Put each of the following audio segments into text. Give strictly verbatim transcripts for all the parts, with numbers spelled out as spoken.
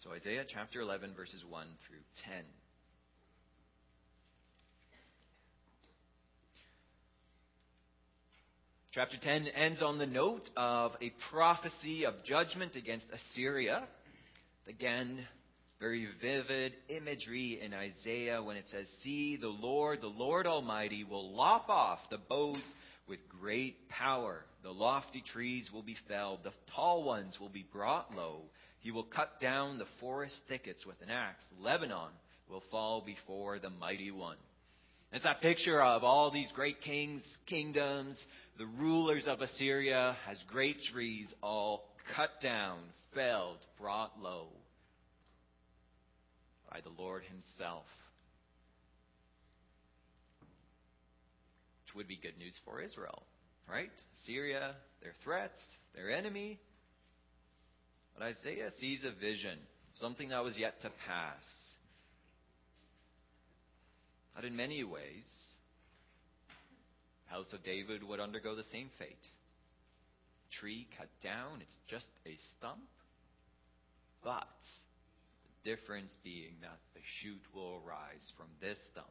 So Isaiah chapter eleven, verses one through ten. Chapter ten ends on the note of a prophecy of judgment against Assyria. Again, very vivid imagery in Isaiah when it says, "See, the Lord, the Lord Almighty, will lop off the boughs with great power. The lofty trees will be felled, the tall ones will be brought low. He will cut down the forest thickets with an axe. Lebanon will fall before the mighty one." It's that picture of all these great kings, kingdoms, the rulers of Assyria as great trees all cut down, felled, brought low by the Lord himself. Which would be good news for Israel, right? Assyria, their threats, their enemy. But Isaiah sees a vision, something that was yet to pass. That in many ways, the house of David would undergo the same fate. Tree cut down, it's just a stump. But the difference being that the shoot will arise from this stump.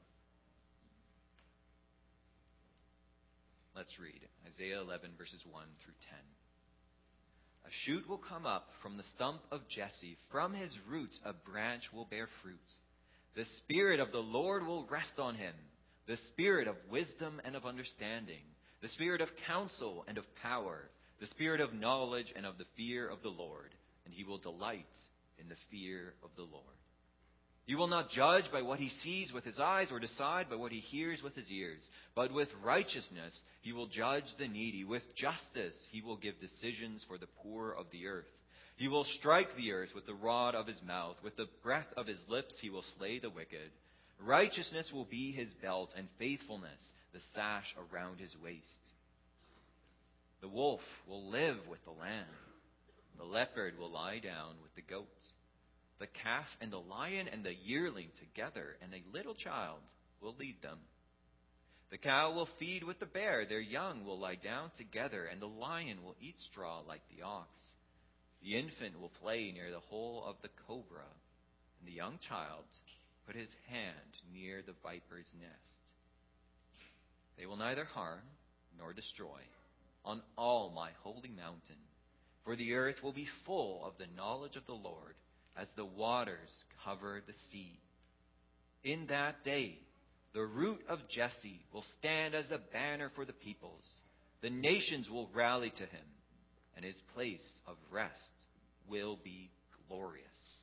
Let's read Isaiah eleven, verses one through ten. "A shoot will come up from the stump of Jesse. From his roots a branch will bear fruit. The Spirit of the Lord will rest on him, the Spirit of wisdom and of understanding, the Spirit of counsel and of power, the Spirit of knowledge and of the fear of the Lord. And he will delight in the fear of the Lord. He will not judge by what he sees with his eyes or decide by what he hears with his ears. But with righteousness he will judge the needy. With justice he will give decisions for the poor of the earth. He will strike the earth with the rod of his mouth. With the breath of his lips he will slay the wicked. Righteousness will be his belt, and faithfulness the sash around his waist. The wolf will live with the lamb. The leopard will lie down with the goat. The calf and the lion and the yearling together, and a little child will lead them. The cow will feed with the bear. Their young will lie down together, and the lion will eat straw like the ox. The infant will play near the hole of the cobra, and the young child put his hand near the viper's nest. They will neither harm nor destroy on all my holy mountain, for the earth will be full of the knowledge of the Lord, as the waters cover the sea. In that day, the root of Jesse will stand as a banner for the peoples. The nations will rally to him, and his place of rest will be glorious.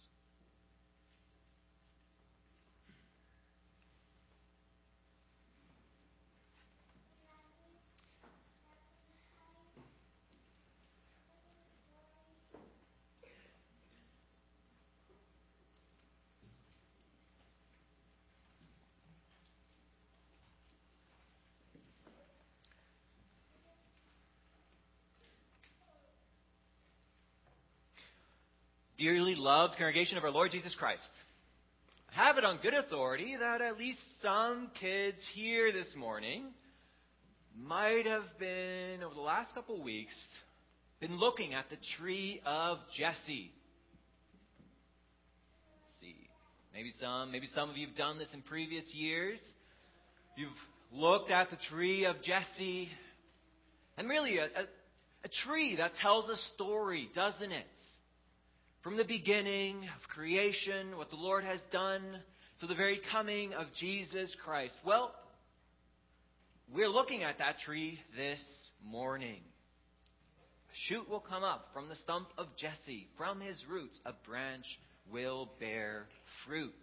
Dearly loved congregation of our Lord Jesus Christ, I have it on good authority that at least some kids here this morning might have been, over the last couple of weeks, been looking at the tree of Jesse. Let's see, maybe some, maybe some of you have done this in previous years. You've looked at the tree of Jesse, and really a, a, a tree that tells a story, doesn't it? From the beginning of creation, what the Lord has done, to the very coming of Jesus Christ. Well, we're looking at that tree this morning. A shoot will come up from the stump of Jesse. From his roots, a branch will bear fruit.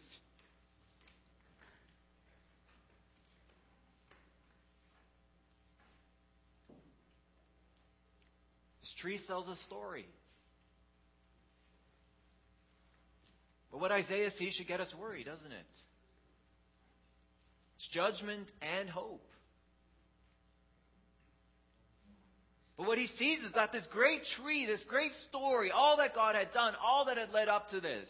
This tree tells a story. But what Isaiah sees should get us worried, doesn't it? It's judgment and hope. But what he sees is that this great tree, this great story, all that God had done, all that had led up to this,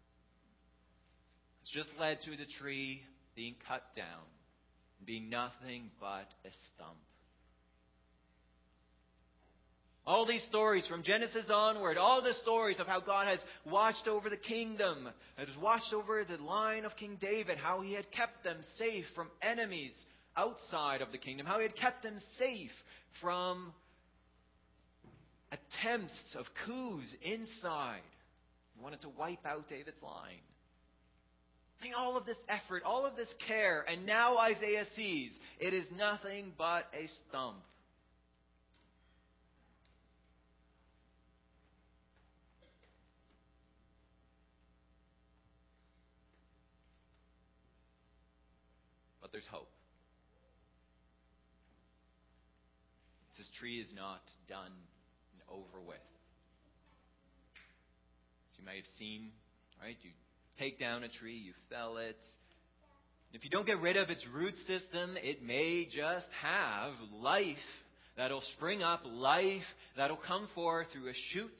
it's just led to the tree being cut down and being nothing but a stump. All these stories from Genesis onward, all the stories of how God has watched over the kingdom, has watched over the line of King David, how he had kept them safe from enemies outside of the kingdom, how he had kept them safe from attempts of coups inside. He wanted to wipe out David's line. I think all of this effort, all of this care, and now Isaiah sees it is nothing but a stump. But there's hope. This tree is not done and over with. As you may have seen, right? You take down a tree, you fell it. If you don't get rid of its root system, it may just have life that'll spring up, life that'll come forth through a shoot.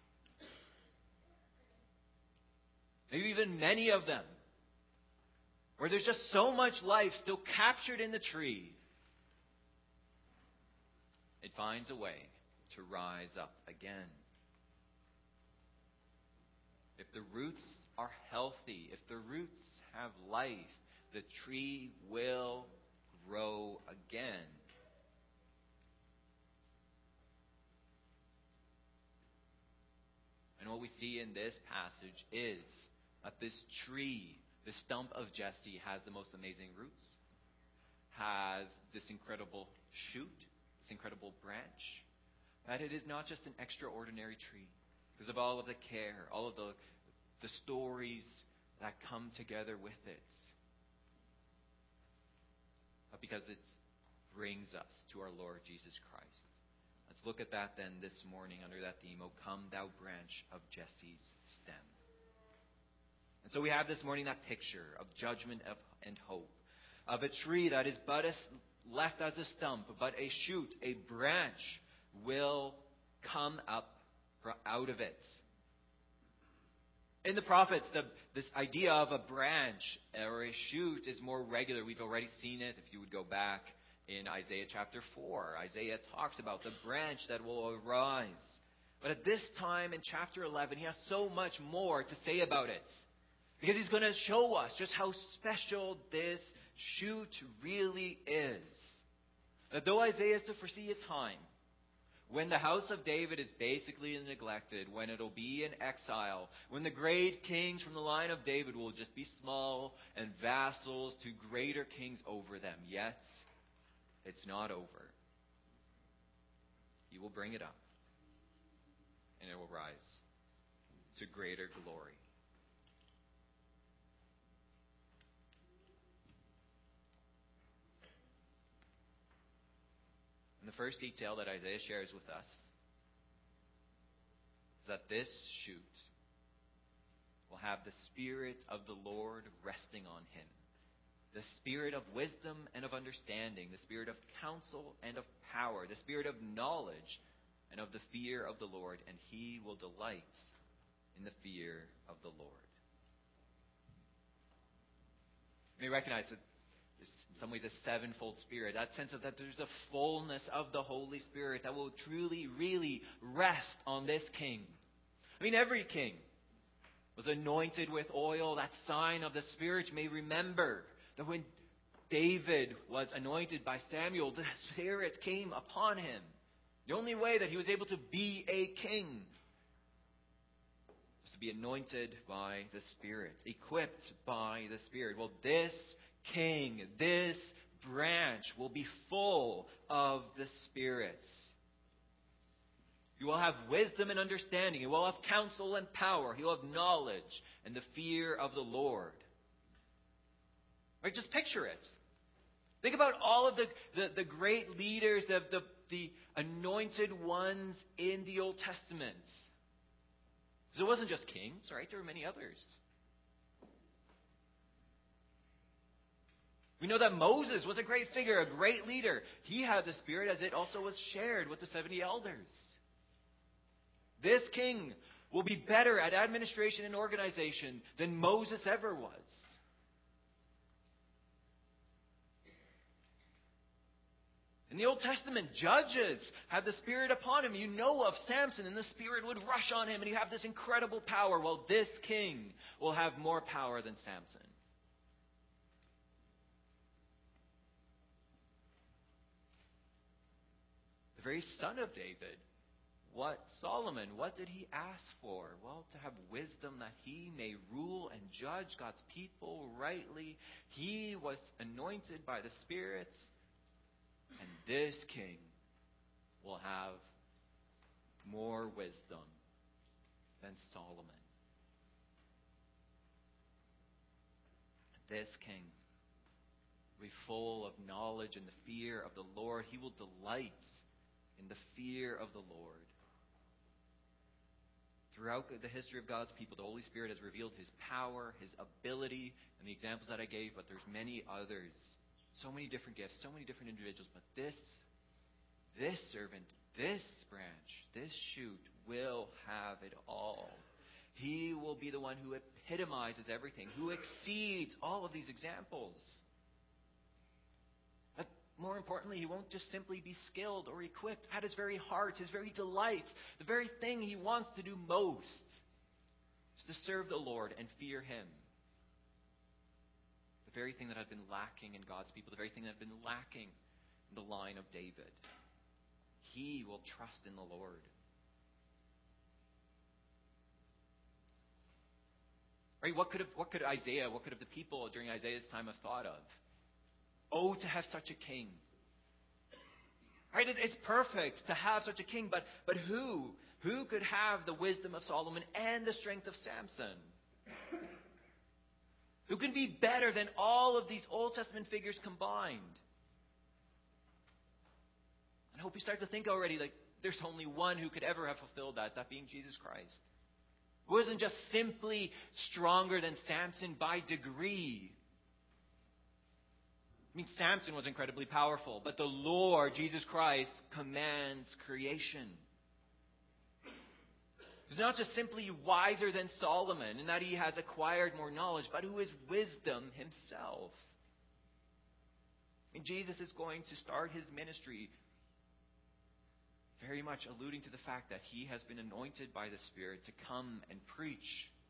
Maybe even many of them, where there's just so much life still captured in the tree. It finds a way to rise up again. If the roots are healthy, if the roots have life, the tree will grow again. And what we see in this passage is that this tree, the stump of Jesse, has the most amazing roots, has this incredible shoot, this incredible branch, that it is not just an extraordinary tree because of all of the care, all of the, the stories that come together with it, but because it brings us to our Lord Jesus Christ. Let's look at that then this morning under that theme, O come thou branch of Jesse's stem. And so we have this morning that picture of judgment and hope, of a tree that is but a, left as a stump, but a shoot, a branch will come up out of it. In the prophets, the, this idea of a branch or a shoot is more regular. We've already seen it. If you would go back in Isaiah chapter four, Isaiah talks about the branch that will arise. But at this time in chapter eleven, he has so much more to say about it. Because he's going to show us just how special this shoot really is. That though Isaiah is to foresee a time when the house of David is basically neglected, when it'll be in exile, when the great kings from the line of David will just be small and vassals to greater kings over them, yet it's not over. He will bring it up, and it will rise to greater glory. And the first detail that Isaiah shares with us is that this shoot will have the Spirit of the Lord resting on him. The Spirit of wisdom and of understanding, the Spirit of counsel and of power, the Spirit of knowledge and of the fear of the Lord, and he will delight in the fear of the Lord. You may recognize that there's in some ways a sevenfold Spirit, that sense of that there's a fullness of the Holy Spirit that will truly, really rest on this king. I mean, every king was anointed with oil, that sign of the Spirit. You may remember that when David was anointed by Samuel, the Spirit came upon him. The only way that he was able to be a king was to be anointed by the Spirit, equipped by the Spirit. Well, this king, this branch will be full of the Spirit. He will have wisdom and understanding. He will have counsel and power. He will have knowledge and the fear of the Lord. Right? Just picture it. Think about all of the, the, the great leaders, the, the, the anointed ones in the Old Testament. Because it wasn't just kings, right? There were many others. We know that Moses was a great figure, a great leader. He had the Spirit as it also was shared with the seventy elders. This king will be better at administration and organization than Moses ever was. In the Old Testament, judges had the Spirit upon him. You know of Samson, and the Spirit would rush on him, and he'd have this incredible power. Well, this king will have more power than Samson. The very son of David, what Solomon, what did he ask for? Well, to have wisdom that he may rule and judge God's people rightly. He was anointed by the spirits, and this king will have more wisdom than Solomon. This king will be full of knowledge and the fear of the Lord. He will delight in the fear of the Lord. Throughout the history of God's people, the Holy Spirit has revealed His power, His ability, and the examples that I gave, but there's many others. So many different gifts, so many different individuals. But this, this servant, this branch, this shoot will have it all. He will be the one who epitomizes everything, who exceeds all of these examples. But more importantly, he won't just simply be skilled or equipped. At his very heart, his very delights, the very thing he wants to do most is to serve the Lord and fear Him. The very thing that had been lacking in God's people, the very thing that had been lacking in the line of David. He will trust in the Lord. Right? What could have, what could Isaiah, what could have the people during Isaiah's time have thought of? Oh, to have such a king. Right? It, it's perfect to have such a king, but but who? Who could have the wisdom of Solomon and the strength of Samson? Who can be better than all of these Old Testament figures combined? I hope you start to think already like there's only one who could ever have fulfilled that, that being Jesus Christ. Who wasn't just simply stronger than Samson by degree. I mean, Samson was incredibly powerful, but the Lord, Jesus Christ, commands creation. He's not just simply wiser than Solomon in that he has acquired more knowledge, but who is wisdom himself. And Jesus is going to start his ministry very much alluding to the fact that he has been anointed by the Spirit to come and preach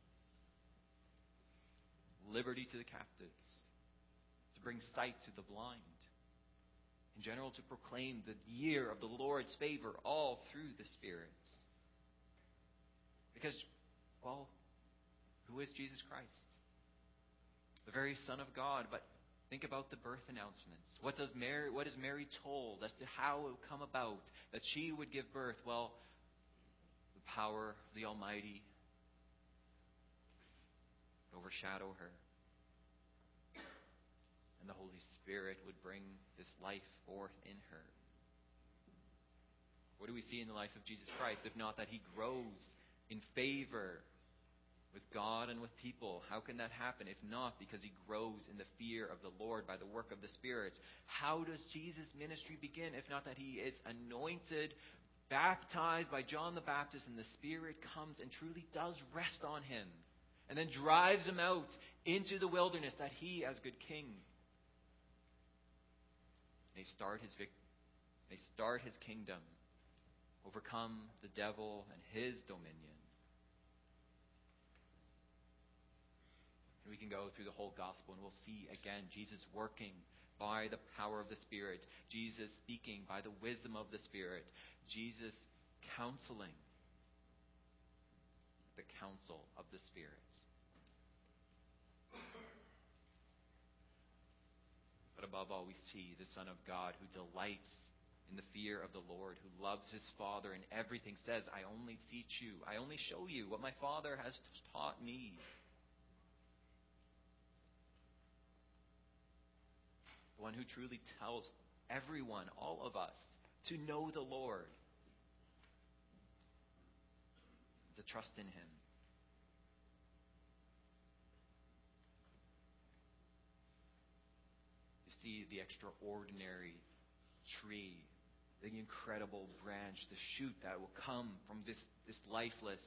liberty to the captives, to bring sight to the blind, in general to proclaim the year of the Lord's favor all through the spirits. Because, well, who is Jesus Christ? The very Son of God. But think about the birth announcements. What does Mary, what is Mary told as to how it would come about that she would give birth? Well, the power of the Almighty would overshadow her. And the Holy Spirit would bring this life forth in her. What do we see in the life of Jesus Christ, if not that he grows in favor with God and with people? How can that happen if not because he grows in the fear of the Lord by the work of the Spirit? How does Jesus' ministry begin if not that he is anointed, baptized by John the Baptist, and the Spirit comes and truly does rest on him and then drives him out into the wilderness that he, as good king, may start his vic- may start his kingdom, overcome the devil and his dominion. We can go through the whole gospel and we'll see again Jesus working by the power of the Spirit, Jesus speaking by the wisdom of the Spirit, Jesus counseling the counsel of the Spirit. But above all, we see the Son of God who delights in the fear of the Lord, who loves his Father and everything, says, I only teach you, I only show you what my Father has taught me. The one who truly tells everyone, all of us, to know the Lord, to trust in him. You see the extraordinary tree, the incredible branch, the shoot that will come from this, this lifeless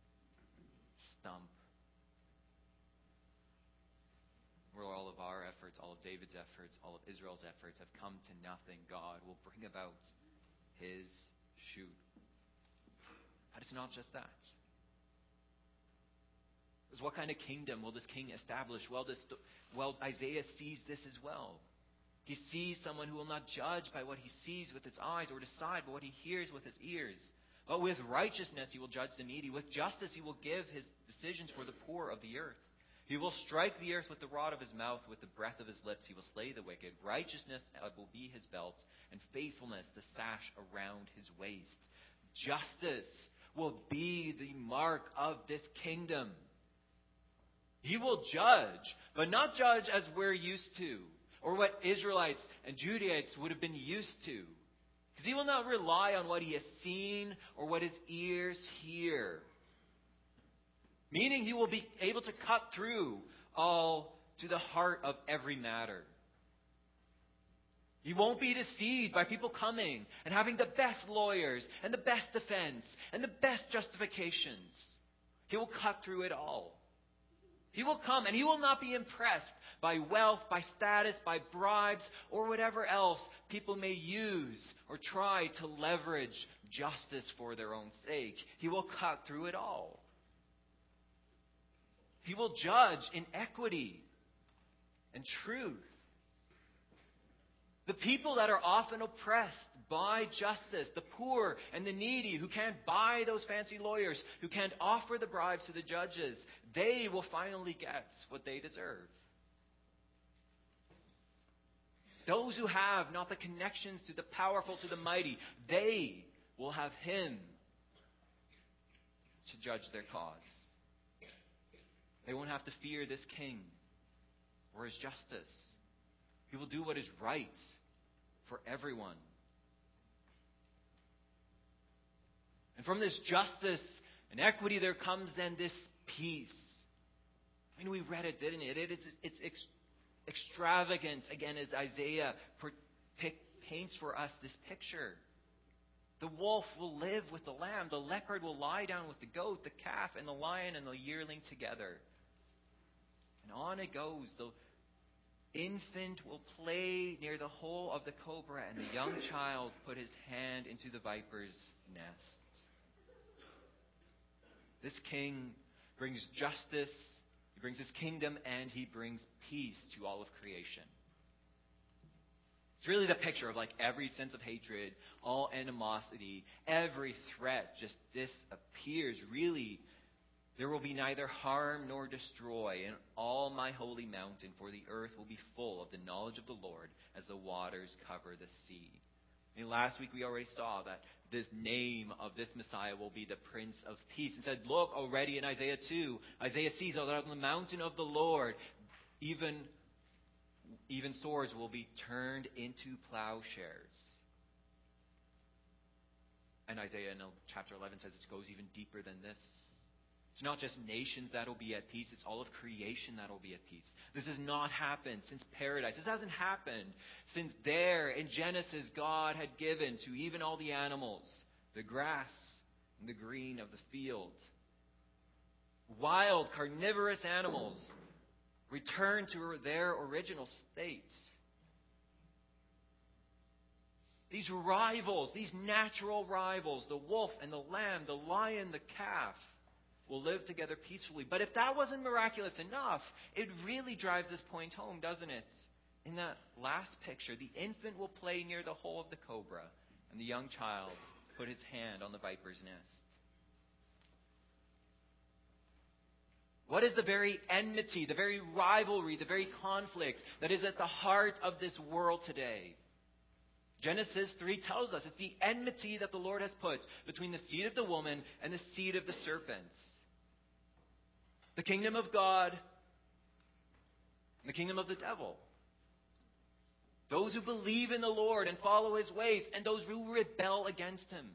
stump. Where all of our efforts efforts, all of David's efforts, all of Israel's efforts have come to nothing. God will bring about his shoot. But it's not just that. Because what kind of kingdom will this king establish? Well, this, well, Isaiah sees this as well. He sees someone who will not judge by what he sees with his eyes or decide by what he hears with his ears. But with righteousness he will judge the needy. With justice he will give his decisions for the poor of the earth. He will strike the earth with the rod of his mouth, with the breath of his lips he will slay the wicked. Righteousness will be his belt, and faithfulness the sash around his waist. Justice will be the mark of this kingdom. He will judge, but not judge as we're used to, or what Israelites and Judaites would have been used to. Because he will not rely on what he has seen or what his ears hear. Meaning he will be able to cut through all to the heart of every matter. He won't be deceived by people coming and having the best lawyers and the best defense and the best justifications. He will cut through it all. He will come and he will not be impressed by wealth, by status, by bribes, or whatever else people may use or try to leverage justice for their own sake. He will cut through it all. He will judge in equity and truth. The people that are often oppressed by justice, the poor and the needy who can't buy those fancy lawyers, who can't offer the bribes to the judges, they will finally get what they deserve. Those who have not the connections to the powerful, to the mighty, they will have him to judge their cause. They won't have to fear this king or his justice. He will do what is right for everyone. And from this justice and equity there comes then this peace. I mean, we read it, didn't it? it it's it's ex- extravagant, again, as Isaiah per- pick, paints for us this picture. The wolf will live with the lamb. The leopard will lie down with the goat, the calf and the lion and the yearling together. And on it goes. The infant will play near the hole of the cobra, and the young child put his hand into the viper's nest. This king brings justice, he brings his kingdom, and he brings peace to all of creation. It's really the picture of like every sense of hatred, all animosity, every threat just disappears. Really, there will be neither harm nor destroy in all my holy mountain, for the earth will be full of the knowledge of the Lord as the waters cover the sea. I mean, last week we already saw that the name of this Messiah will be the Prince of Peace. And said, look, already in Isaiah two, Isaiah sees that on the mountain of the Lord, even, even swords will be turned into plowshares. And Isaiah in chapter eleven says it goes even deeper than this. It's not just nations that will be at peace. It's all of creation that will be at peace. This has not happened since paradise. This hasn't happened since there in Genesis God had given to even all the animals, the grass and the green of the field. Wild, carnivorous animals return to their original state. These rivals, these natural rivals, the wolf and the lamb, the lion, the calf, will live together peacefully. But if that wasn't miraculous enough, it really drives this point home, doesn't it? In that last picture, the infant will play near the hole of the cobra, and the young child put his hand on the viper's nest. What is the very enmity, the very rivalry, the very conflict that is at the heart of this world today? Genesis three tells us it's the enmity that the Lord has put between the seed of the woman and the seed of the serpent. The kingdom of God and the kingdom of the devil. Those who believe in the Lord and follow his ways, and those who rebel against him.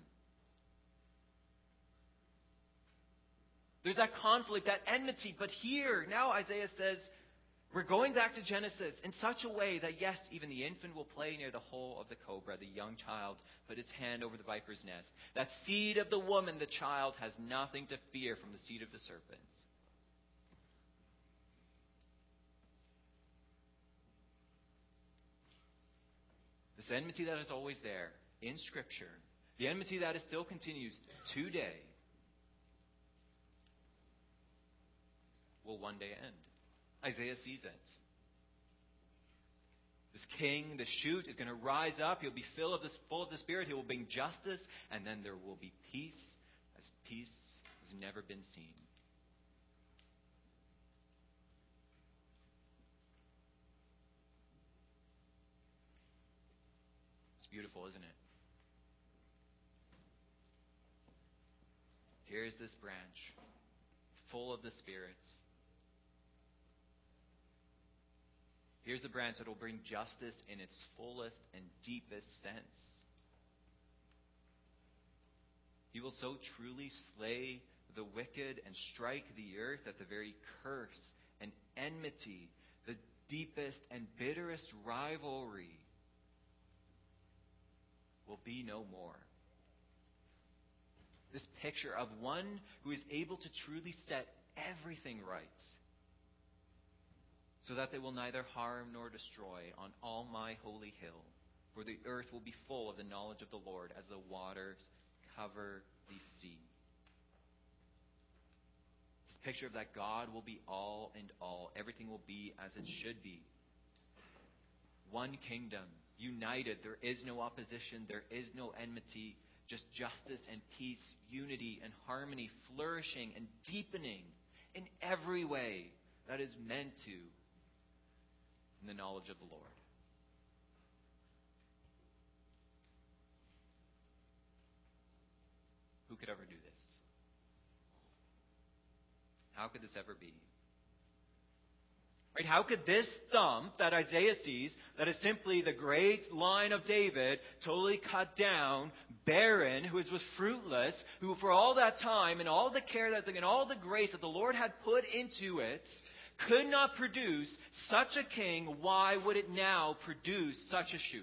There's that conflict, that enmity. But here, now Isaiah says, we're going back to Genesis in such a way that, yes, even the infant will play near the hole of the cobra. The young child put its hand over the viper's nest. That seed of the woman, the child, has nothing to fear from the seed of the serpent. This enmity that is always there in Scripture, the enmity that is still continues today, will one day end. Isaiah sees it. This king, the shoot, is going to rise up. He'll be full of, the, full of the Spirit. He will bring justice. And then there will be peace, as peace has never been seen. It's beautiful, isn't it? Here's this branch, full of the Spirit. Here's the branch that will bring justice in its fullest and deepest sense. He will so truly slay the wicked and strike the earth that the very curse and enmity, the deepest and bitterest rivalry, will be no more. This picture of one who is able to truly set everything right, so that they will neither harm nor destroy on all my holy hill. For the earth will be full of the knowledge of the Lord as the waters cover the sea. This picture of that God will be all and all. Everything will be as it should be. One kingdom, united. There is no opposition. There is no enmity. Just justice and peace, unity and harmony, flourishing and deepening in every way that is meant to in the knowledge of the Lord. Who could ever do this? How could this ever be? Right? How could this stump that Isaiah sees, that is simply the great line of David, totally cut down, barren, who was fruitless, who for all that time and all the care that and all the grace that the Lord had put into it, could not produce such a king? Why would it now produce such a shoot?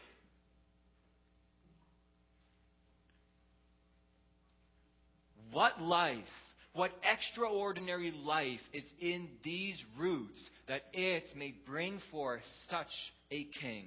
What life, what extraordinary life is in these roots that it may bring forth such a king?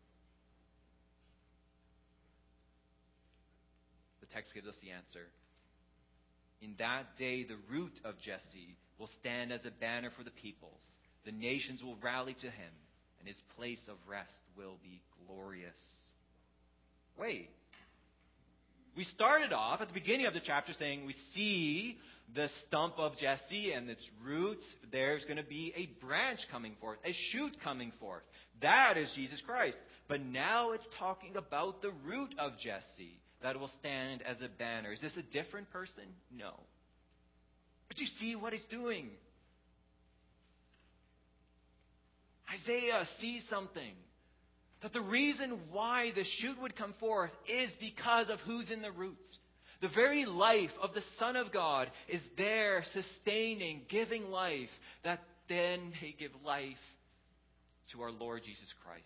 The text gives us the answer. In that day, the root of Jesse will stand as a banner for the peoples. The nations will rally to him, and his place of rest will be glorious. Wait. We started off at the beginning of the chapter saying we see the stump of Jesse and its roots. There's going to be a branch coming forth, a shoot coming forth. That is Jesus Christ. But now it's talking about the root of Jesse that will stand as a banner. Is this a different person? No. But you see what he's doing. Isaiah sees something. That the reason why the shoot would come forth is because of who's in the roots. The very life of the Son of God is there sustaining, giving life, that then may give life to our Lord Jesus Christ.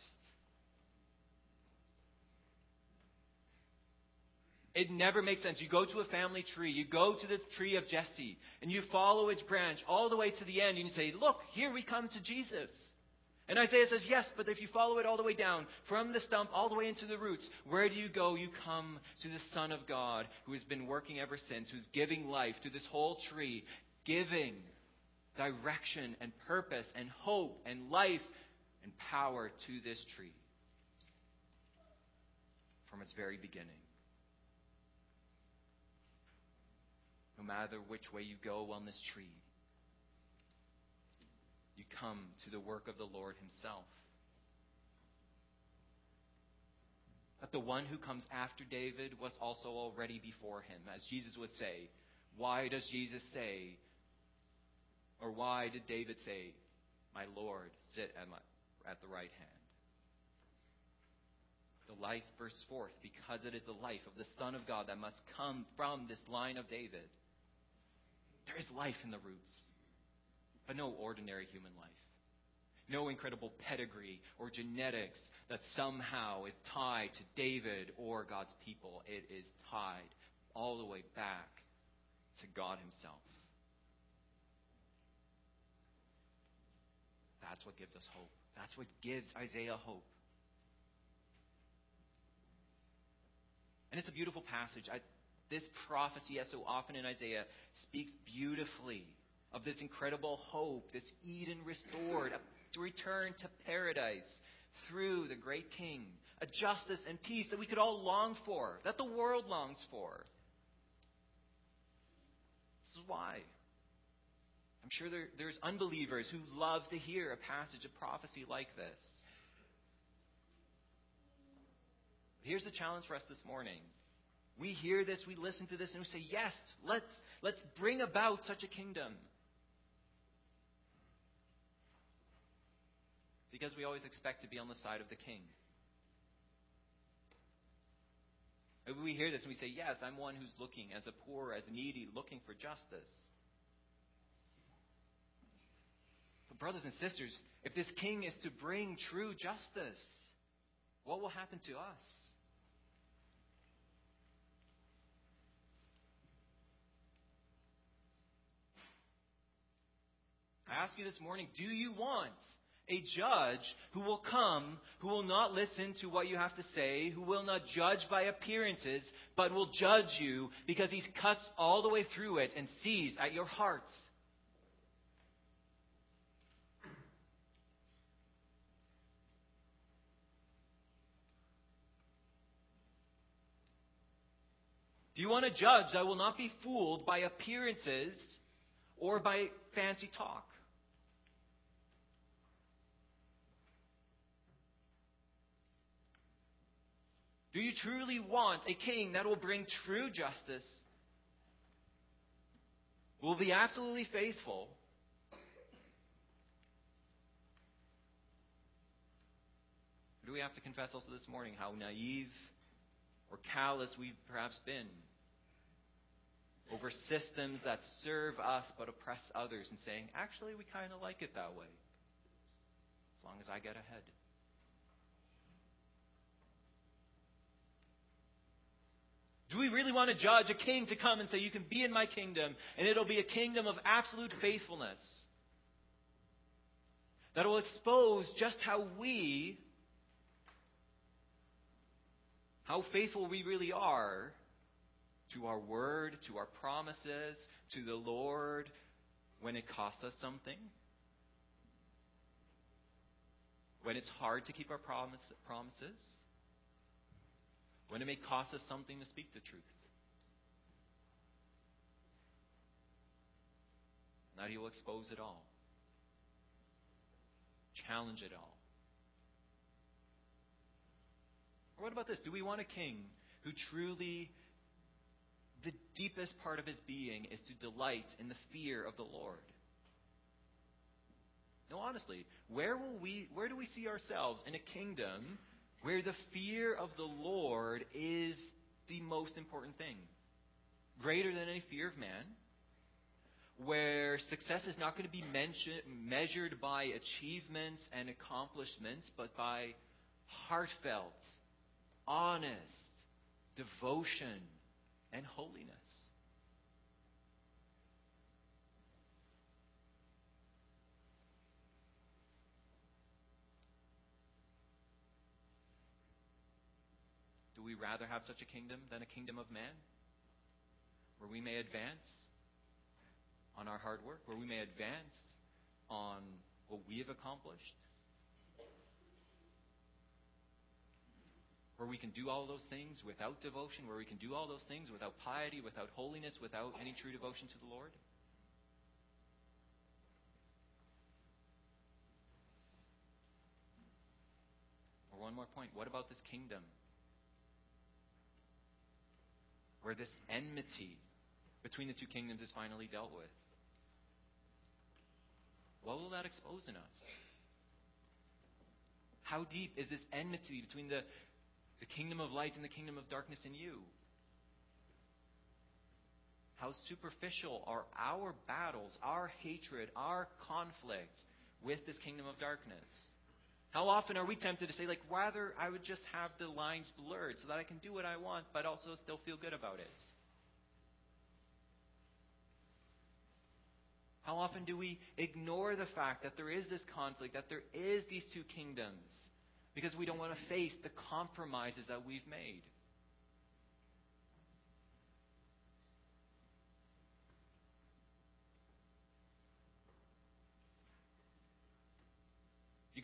It never makes sense. You go to a family tree, you go to the tree of Jesse, and you follow its branch all the way to the end, and you say, look, here we come to Jesus. And Isaiah says, yes, but if you follow it all the way down, from the stump all the way into the roots, where do you go? You come to the Son of God, who has been working ever since, who's giving life to this whole tree, giving direction and purpose and hope and life and power to this tree from its very beginning. No matter which way you go on this tree, you come to the work of the Lord himself. But the one who comes after David was also already before him. As Jesus would say, why does Jesus say, or why did David say, my Lord, sit at, my, at the right hand? The life bursts forth because it is the life of the Son of God that must come from this line of David. There is life in the roots, but no ordinary human life. No incredible pedigree or genetics that somehow is tied to David or God's people. It is tied all the way back to God himself. That's what gives us hope. That's what gives Isaiah hope. And it's a beautiful passage. I, this prophecy, as so often in Isaiah, speaks beautifully of this incredible hope, this Eden restored, to return to paradise through the great King, a justice and peace that we could all long for, that the world longs for. This is why. I'm sure there, there's unbelievers who love to hear a passage of prophecy like this. Here's the challenge for us this morning. We hear this, we listen to this, and we say, yes, let's, let's bring about such a kingdom. Because we always expect to be on the side of the King. And we hear this and we say, yes, I'm one who's looking as a poor, as needy, looking for justice. But brothers and sisters, if this King is to bring true justice, what will happen to us? I ask you this morning, do you want a judge who will come, who will not listen to what you have to say, who will not judge by appearances, but will judge you because he's cuts all the way through it and sees at your hearts? Do you want a judge that will not be fooled by appearances or by fancy talk? Do you truly want a king that will bring true justice, will be absolutely faithful, or do we have to confess also this morning how naive or callous we've perhaps been over systems that serve us but oppress others, and saying, actually, we kind of like it that way, as long as I get ahead? Do we really want to judge a king to come and say, you can be in my kingdom, and it'll be a kingdom of absolute faithfulness that will expose just how we, how faithful we really are to our word, to our promises, to the Lord, when it costs us something? When it's hard to keep our promise, promises? When it may cost us something to speak the truth? Now he will expose it all. Challenge it all. Or what about this? Do we want a king who truly, the deepest part of his being is to delight in the fear of the Lord? No, honestly, where will we where do we see ourselves in a kingdom where the fear of the Lord is the most important thing, greater than any fear of man, where success is not going to be mentioned, measured by achievements and accomplishments, but by heartfelt, honest devotion and holiness? Do we rather have such a kingdom than a kingdom of man, where we may advance on our hard work, where we may advance on what we have accomplished, where we can do all those things without devotion, where we can do all those things without piety, without holiness, without any true devotion to the Lord? Or one more point, what about this kingdom where this enmity between the two kingdoms is finally dealt with? What will that expose in us? How deep is this enmity between the, the kingdom of light and the kingdom of darkness in you? How superficial are our battles, our hatred, our conflict with this kingdom of darkness? How often are we tempted to say, like, rather I would just have the lines blurred so that I can do what I want, but also still feel good about it? How often do we ignore the fact that there is this conflict, that there is these two kingdoms, because we don't want to face the compromises that we've made?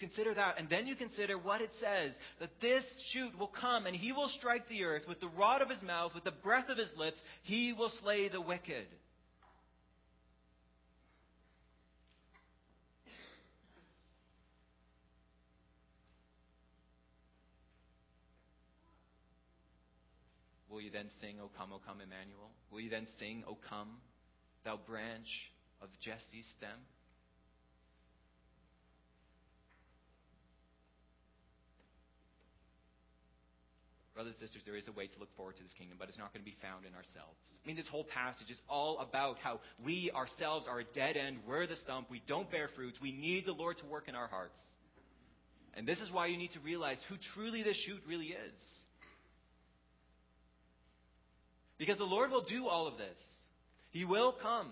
consider that, and then you consider what it says, that this shoot will come, and he will strike the earth with the rod of his mouth, with the breath of his lips, he will slay the wicked. Will you then sing, O come, O come, Emmanuel? Will you then sing, O come, thou branch of Jesse's stem? Brothers and sisters, there is a way to look forward to this kingdom, but it's not going to be found in ourselves. I mean, this whole passage is all about how we ourselves are a dead end. We're the stump. We don't bear fruit. We need the Lord to work in our hearts. And this is why you need to realize who truly this shoot really is. Because the Lord will do all of this. He will come.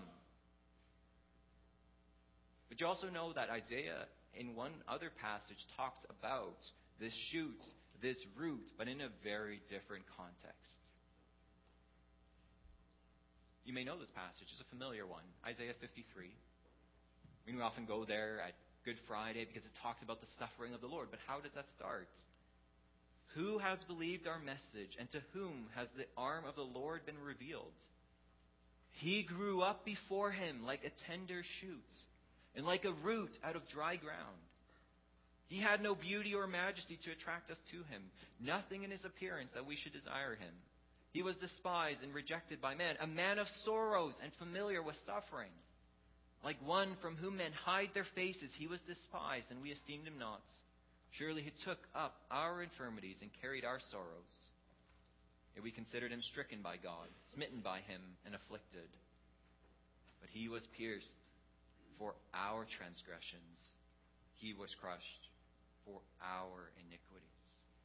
But you also know that Isaiah, in one other passage, talks about this shoot, this root, but in a very different context. You may know this passage. It's a familiar one. Isaiah fifty-three. I mean, we often go there at Good Friday because it talks about the suffering of the Lord. But how does that start? Who has believed our message, and to whom has the arm of the Lord been revealed? He grew up before him like a tender shoot, and like a root out of dry ground. He had no beauty or majesty to attract us to him, nothing in his appearance that we should desire him. He was despised and rejected by men, a man of sorrows and familiar with suffering. Like one from whom men hide their faces, he was despised, and we esteemed him not. Surely he took up our infirmities and carried our sorrows. Yet we considered him stricken by God, smitten by him, and afflicted. But he was pierced for our transgressions. He was crushed for our iniquities.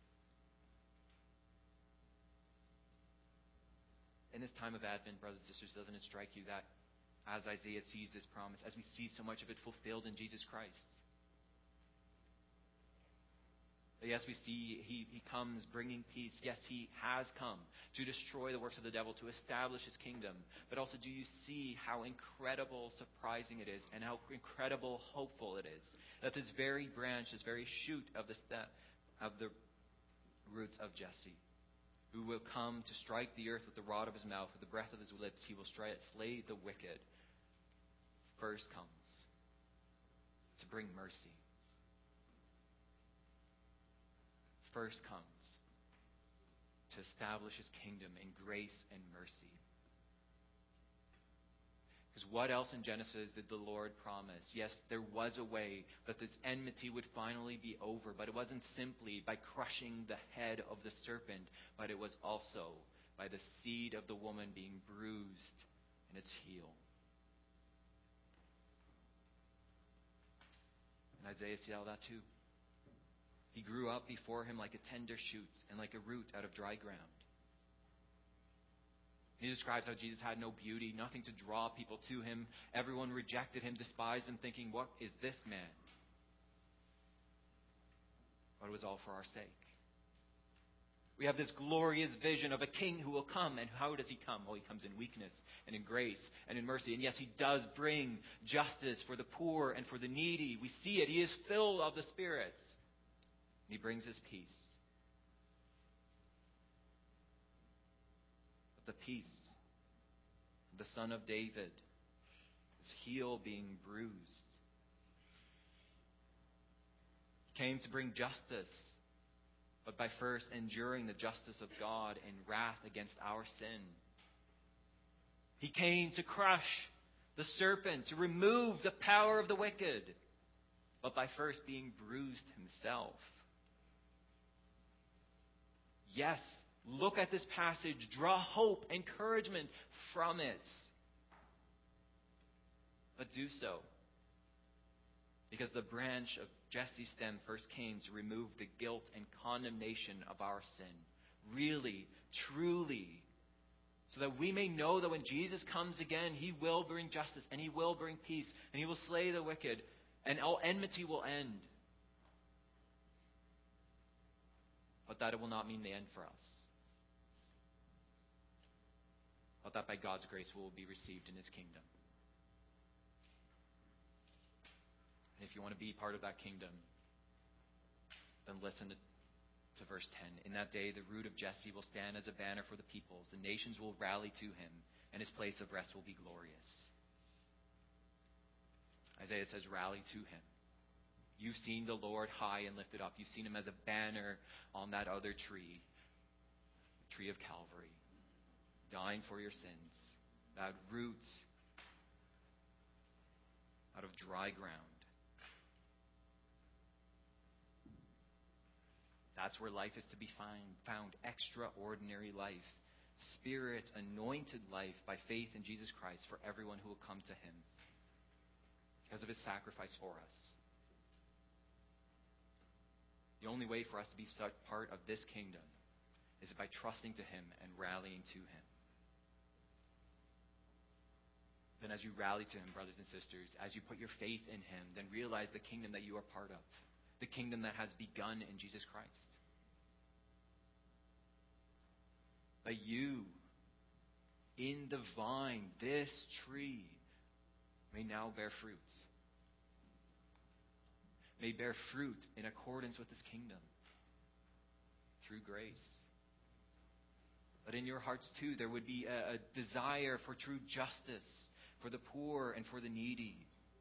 In this time of Advent, brothers and sisters, doesn't it strike you that as Isaiah sees this promise, as we see so much of it fulfilled in Jesus Christ, yes, we see he, he comes bringing peace. Yes, he has come to destroy the works of the devil, to establish his kingdom. But also, do you see how incredible, surprising it is, and how incredible, hopeful it is that this very branch, this very shoot of the st- of the roots of Jesse, who will come to strike the earth with the rod of his mouth, with the breath of his lips, he will strike, slay the wicked, first comes to bring mercy. First comes to establish his kingdom in grace and mercy. Because what else in Genesis did the Lord promise? Yes, there was a way that this enmity would finally be over, but it wasn't simply by crushing the head of the serpent, but it was also by the seed of the woman being bruised in its heel. And Isaiah saw that too. He grew up before him like a tender shoot and like a root out of dry ground. He describes how Jesus had no beauty, nothing to draw people to him. Everyone rejected him, despised him, thinking, what is this man? But it was all for our sake. We have this glorious vision of a king who will come. And how does he come? Well, he comes in weakness and in grace and in mercy. And yes, he does bring justice for the poor and for the needy. We see it. He is filled of the spirits. He brings his peace. But the peace of the Son of David, his heel being bruised, he came to bring justice, but by first enduring the justice of God in wrath against our sin. He came to crush the serpent, to remove the power of the wicked, but by first being bruised himself. Yes, look at this passage. Draw hope, encouragement from it. But do so because the branch of Jesse's stem first came to remove the guilt and condemnation of our sin. Really, truly. So that we may know that when Jesus comes again, he will bring justice and he will bring peace and he will slay the wicked and all enmity will end. But that it will not mean the end for us. But that by God's grace we will be received in his kingdom. And if you want to be part of that kingdom, Then listen to, to verse ten. In that day, the root of Jesse will stand as a banner for the peoples. The nations will rally to him, and his place of rest will be glorious. Isaiah says, rally to him. You've seen the Lord high and lifted up. You've seen him as a banner on that other tree, the tree of Calvary, dying for your sins. That root out of dry ground. That's where life is to be find, found. Extraordinary life. Spirit, anointed life by faith in Jesus Christ for everyone who will come to him because of his sacrifice for us. The only way for us to be such part of this kingdom is by trusting to him and rallying to him. Then as you rally to him, brothers and sisters, as you put your faith in him, then realize the kingdom that you are part of. The kingdom that has begun in Jesus Christ. That you, in the vine, this tree, may now bear fruits. May bear fruit in accordance with his kingdom. Through grace. But in your hearts too, there would be a, a desire for true justice, for the poor and for the needy.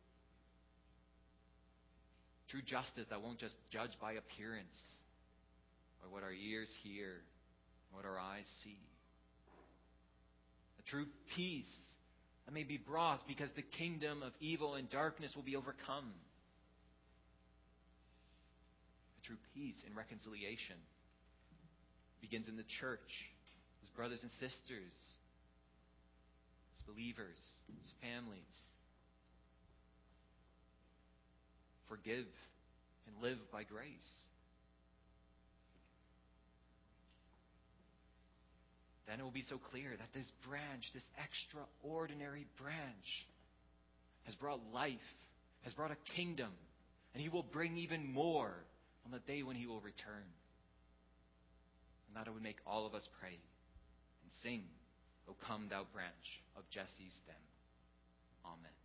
True justice that won't just judge by appearance, by what our ears hear, what our eyes see. A true peace that may be brought because the kingdom of evil and darkness will be overcome. A true peace and reconciliation begins in the church, as brothers and sisters, as believers, as families. Forgive and live by grace. Then it will be so clear that this branch, this extraordinary branch, has brought life, has brought a kingdom, and he will bring even more on the day when he will return. And that it would make all of us pray and sing, O come thou branch of Jesse's stem. Amen.